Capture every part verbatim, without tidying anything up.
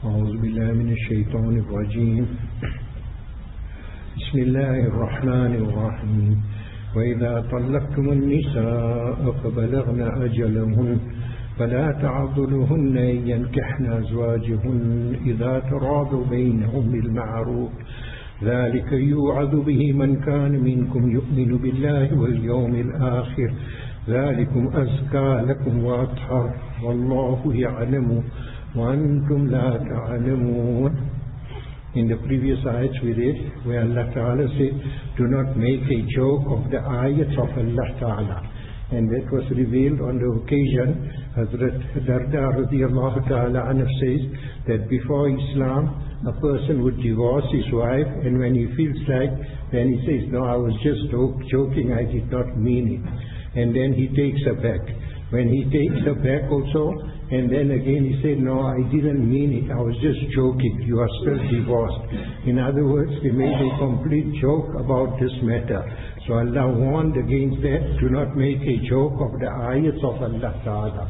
أعوذ بالله من الشيطان الرجيم. بسم الله الرحمن الرحيم. وإذا طلقتم النساء فبلغن أجلهن فلا تعضلوهن أن ينكحن أزواجهن إذا تراضوا بينهم بالمعروف ذلك يوعظ به من كان منكم يؤمن بالله واليوم الآخر ذلكم أزكى لكم وأطهر والله يعلم وأنتم لا تعلمون. In the previous ayats we read where Allah Ta'ala said, do not make a joke of the ayats of Allah Ta'ala. And that was revealed on the occasion Hazrat Darda radiallahu ta'ala anhu says that before Islam a person would divorce his wife, and when he feels like, then he says, no, I was just joking, I did not mean it. And then he takes her back. When he takes her back also, and then again he said, no, I didn't mean it, I was just joking, you are still divorced. In other words, he made a complete joke about this matter. So Allah warned against that, do not make a joke of the ayats of Allah Ta'ala.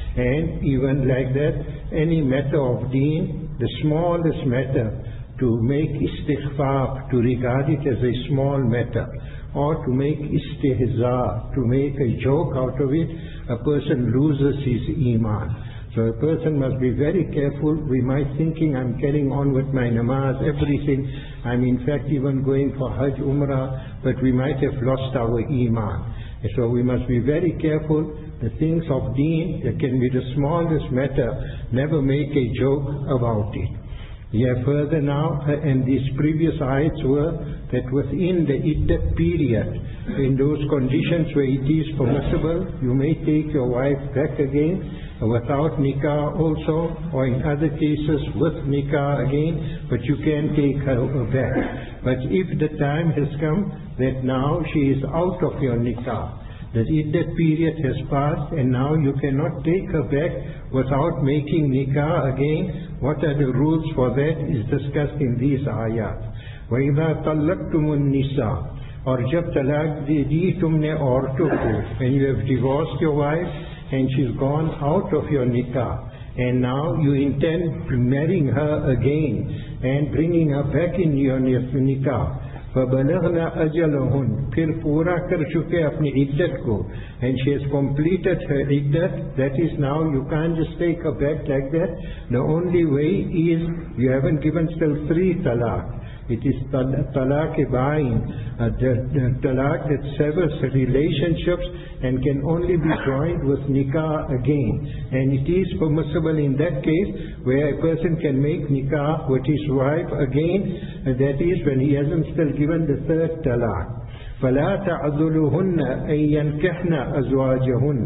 And even like that, any matter of deen, the smallest matter, to make istighfar, to regard it as a small matter, or to make istihza, to make a joke out of it, a person loses his iman. So a person must be very careful. We might thinking, I'm carrying on with my namaz, everything. I'm in fact even going for Hajj, Umrah, but we might have lost our iman. So we must be very careful. The things of deen, that can be the smallest matter, never make a joke about it. Yeah, further now, and these previous ayats were that within the iddat period, in those conditions where it is permissible, you may take your wife back again, without nikah also, or in other cases with nikah again, but you can take her back. But if the time has come that now she is out of your nikah, the iddat period has passed and now you cannot take her back without making nikah again, what are the rules for that is discussed in these ayat. وَإِذَا طَلَّقْتُمُ النِّسَاءَ, or jab talaq de di tumne auraton ko, when you have divorced your wife and she's gone out of your nikah, and now you intend marrying her again and bringing her back in your nikah, فَبَلَغْنَ أَجَلَهُنْ, फिर पूरा कर चुके अपनी इद्दत को, and she has completed her iddat, that is now you can't just take her back like that. The only way is you haven't given still three talaq. It is talaq-e-ba'in, uh, the, the talaq that severs relationships and can only be joined with nikah again. And it is permissible in that case where a person can make nikah with his wife again, and that is when he hasn't still given the third talaq. فَلَا تَعْذُلُهُنَّ أَن يَنْكِحْنَ أَزْوَاجَهُنَّ,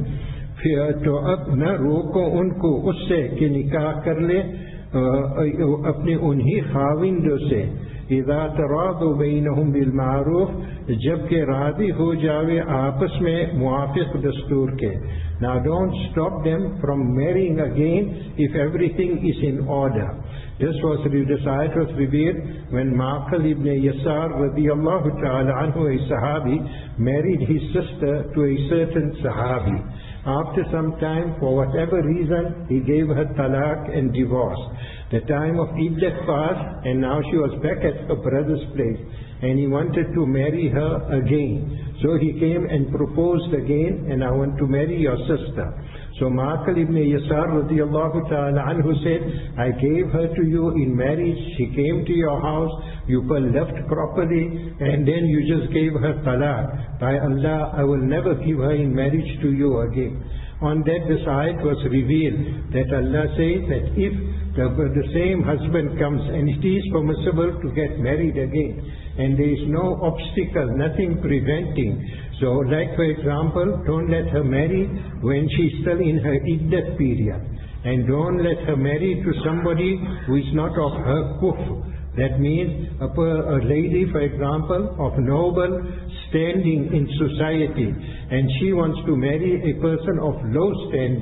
फिर तो अब न रोको उनको उससे कि निकाह कर ले अपने उन्हीं खाविंदों से, إِذَا تَرَاضُوا بَيْنَهُمْ بِالْمَعْرُوفِ, जबकि राज़ी हो जावे आपस में मुआफ़िक़ दस्तूर के. Now don't stop them from marrying again if everything is in order. This was this ayat was revealed when Ma'qil ibn Yasar radiyallahu ta'ala anhu, a Sahabi, married his sister to a certain Sahabi. After some time, for whatever reason, he gave her talaq and divorce. The time of iddat passed, and now she was back at her brother's place, and he wanted to marry her again. So he came and proposed again, and I want to marry your sister. So Ma'qil ibn Yasar radiyallahu ta'ala anhu said, I gave her to you in marriage, she came to your house, you were left properly, and then you just gave her talaq. By Allah, I will never give her in marriage to you again. On that this ayat was revealed, that Allah says that if the, the same husband comes and it is permissible to get married again, and there is no obstacle, nothing preventing. So like for example, don't let her marry when she is still in her iddat period. And don't let her marry to somebody who is not of her kufr. That means a, a lady, for example, of noble standing in society, and she wants to marry a person of low standing.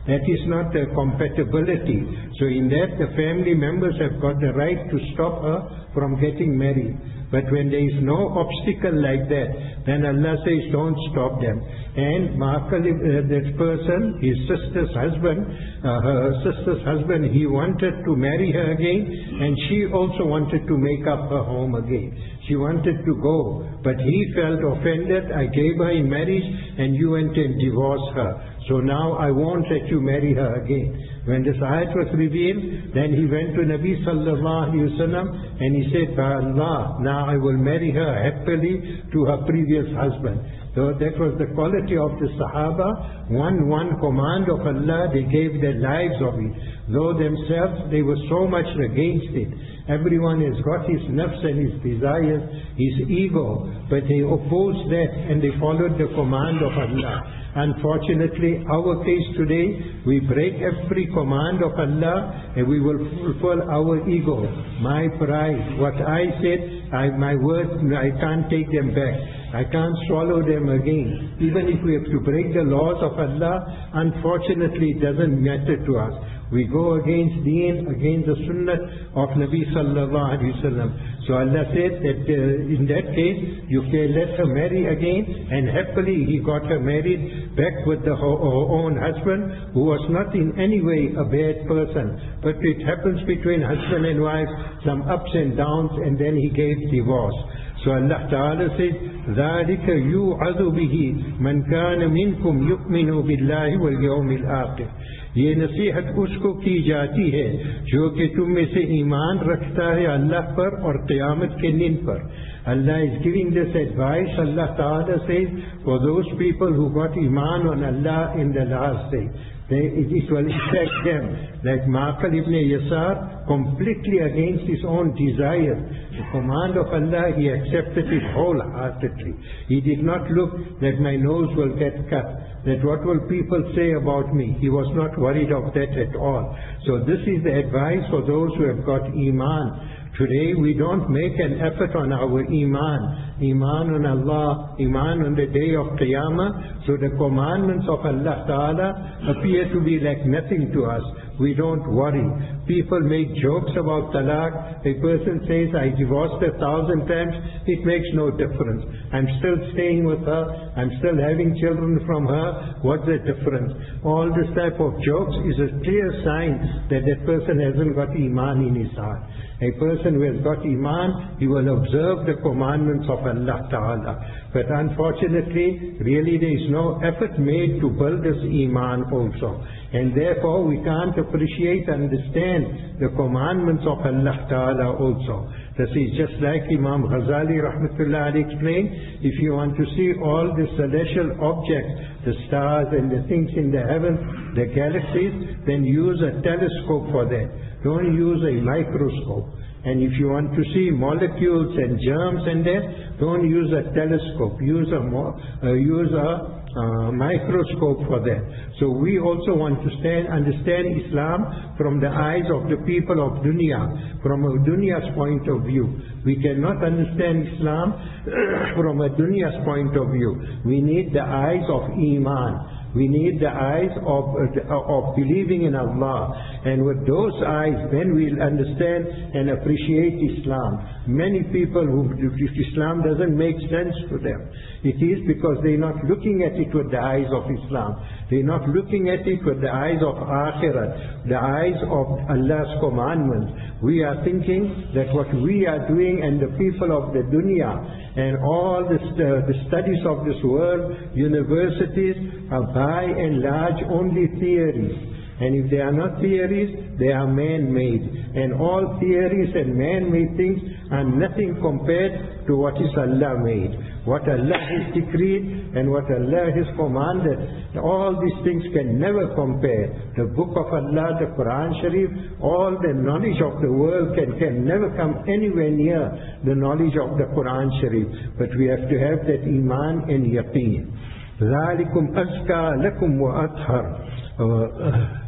That is not a compatibility. So in that, the family members have got the right to stop her from getting married. But when there is no obstacle like that, then Allah says, don't stop them. And Ma'aqil, uh, that person, his sister's husband, uh, her sister's husband, he wanted to marry her again, and she also wanted to make up her home again. She wanted to go, but he felt offended. I gave her in marriage, and you went and divorced her. So now I won't let you marry her again. When this ayat was revealed, then he went to Nabi sallallahu alayhi wa sallam and he said, by Allah, now I will marry her happily to her previous husband. So that was the quality of the Sahaba. One, one command of Allah, they gave their lives of it. Though themselves, they were so much against it. Everyone has got his nafs and his desires, his ego, but they opposed that and they followed the command of Allah. Unfortunately, our case today, we break every command of Allah and we will fulfill our ego, my pride. What I said, I, my words, I can't take them back. I can't swallow them again. Even if we have to break the laws of Allah, unfortunately, it doesn't matter to us. We go against deen, against the sunnah of Nabi sallallahu alayhi wa sallam. So Allah said that uh, in that case, you can let her marry again, and happily he got her married back with the, her, her own husband, who was not in any way a bad person. But it happens between husband and wife, some ups and downs, and then he gave divorce. So Allah Ta'ala says, ذَلِكَ يُوعَذُ بِهِ مَنْ كَانَ مِنْكُمْ يُؤْمِنُ بِاللَّهِ وَالْيَوْمِ الْآخِرِ. ये नसीहत उसको की जाती है जो कि तुम में से ईमान रखता है अल्लाह पर और क़यामत के दिन पर. Allah is giving this advice. Allah Ta'ala says, for those people who got iman on Allah in the last day, they, it, it will affect them. Like Ma'aqil ibn Yasar, completely against his own desire. The command of Allah, he accepted it wholeheartedly. He did not look that my nose will get cut, that what will people say about me. He was not worried of that at all. So this is the advice for those who have got iman. Today we don't make an effort on our iman. Iman on Allah, iman on the day of Qiyamah. So the commandments of Allah Ta'ala appear to be like nothing to us. We don't worry. People make jokes about talaq. A person says, I divorced a thousand times. It makes no difference. I'm still staying with her. I'm still having children from her. What's the difference? All this type of jokes is a clear sign that that person hasn't got iman in his heart. A person who has got iman, he will observe the commandments of Allah Ta'ala. But unfortunately, really there is no effort made to build this iman also. And therefore we can't appreciate, understand the commandments of Allah Ta'ala also. This is just like Imam Ghazali Rahmatullah Ali explained, if you want to see all the celestial objects, the stars and the things in the heavens, the galaxies, then use a telescope for that. Don't use a microscope. And if you want to see molecules and germs and that, don't use a telescope. Use a, uh, use a uh, microscope for that. So we also want to stand, understand Islam from the eyes of the people of dunya, from a dunya's point of view. We cannot understand Islam from a dunya's point of view. We need the eyes of Iman. We need the eyes of, uh, of believing in Allah. And with those eyes, then we'll understand and appreciate Islam. Many people who, if Islam doesn't make sense to them, it is because they're not looking at it with the eyes of Islam. They're not looking at it with the eyes of Akhirat, the eyes of Allah's commandments. We are thinking that what we are doing and the people of the dunya and all the, uh, the studies of this world, universities, are by and large only theories. And if they are not theories, they are man-made. And all theories and man-made things are nothing compared to what is Allah made. What Allah has decreed and what Allah has commanded, all these things can never compare. The book of Allah, the Quran Sharif, all the knowledge of the world can, can never come anywhere near the knowledge of the Quran Sharif. But we have to have that iman and yaqeen. ذَلِكُمْ أَزْكَى لَكُمْ وَأَطْهَرُ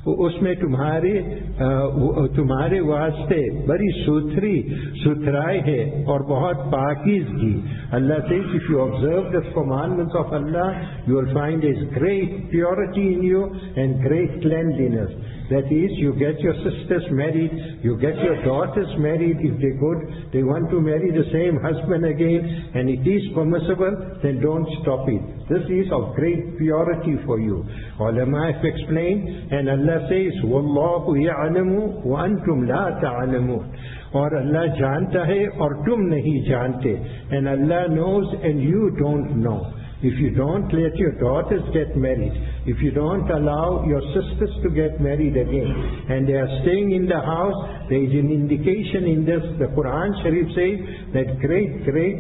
उसमें तुम्हारे तुम्हारे वास्ते बड़ी सुथरी सुथराई है और बहुत पाकीज़गी. Allah says, if you observe the commandments of Allah, you will find there is great purity in you and great cleanliness. That is, you get your sisters married, you get your daughters married. If they good, they want to marry the same husband again, and it is permissible, then don't stop it. This is of great purity for you. Ulama have explained, and Allah says, Wallahu ya'lamu wa antum la ta'lamun. और अल्लाह जानता है और तुम नहीं जानते. And Allah knows and you don't know. If you don't let your daughters get married, if you don't allow your sisters to get married again, and they are staying in the house, there is an indication in this. The Quran Sharif says that great, great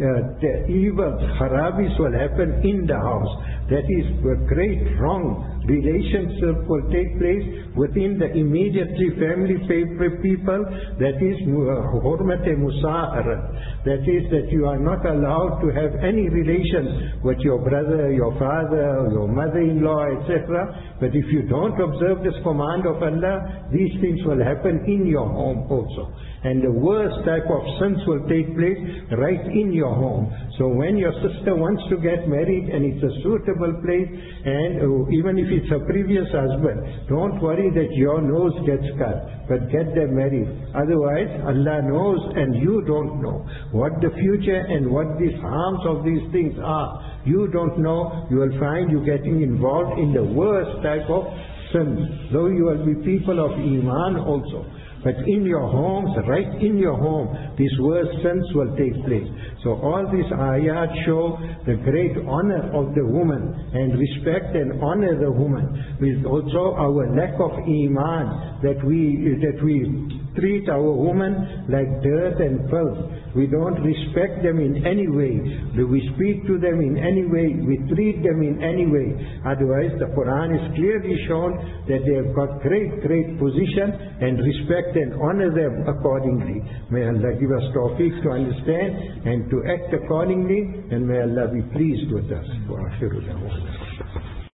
uh, evil, harabis will happen in the house. That is, a great wrong relationship will take place within the immediately family people. That is, hurmat-e musahara. That is, that you are not allowed to have any relations with your brother, your father, your mother-in-law, et cetera. But if you don't observe this command of Allah, these things will happen in your home also. And the worst type of sins will take place right in your home. So when your sister wants to get married and it's a suitable place, and uh, even if it's a previous husband, don't worry that your nose gets cut, but get them married. Otherwise, Allah knows and you don't know what the future and what these harms of these things are. You don't know. You will find you getting involved in the worst type of sins, though you will be people of Iman also. But in your homes, right in your home, these worst sins will take place. So all these ayat show the great honor of the woman and respect and honor the woman. With also our lack of Iman, that we that we treat our women like dirt and filth. We don't respect them in any way. Do we speak to them in any way? We treat them in any way. Otherwise, the Quran is clearly shown that they have got great, great position, and respect and honor them accordingly. May Allah give us tawfiq to understand and to act accordingly, and may Allah be pleased with us.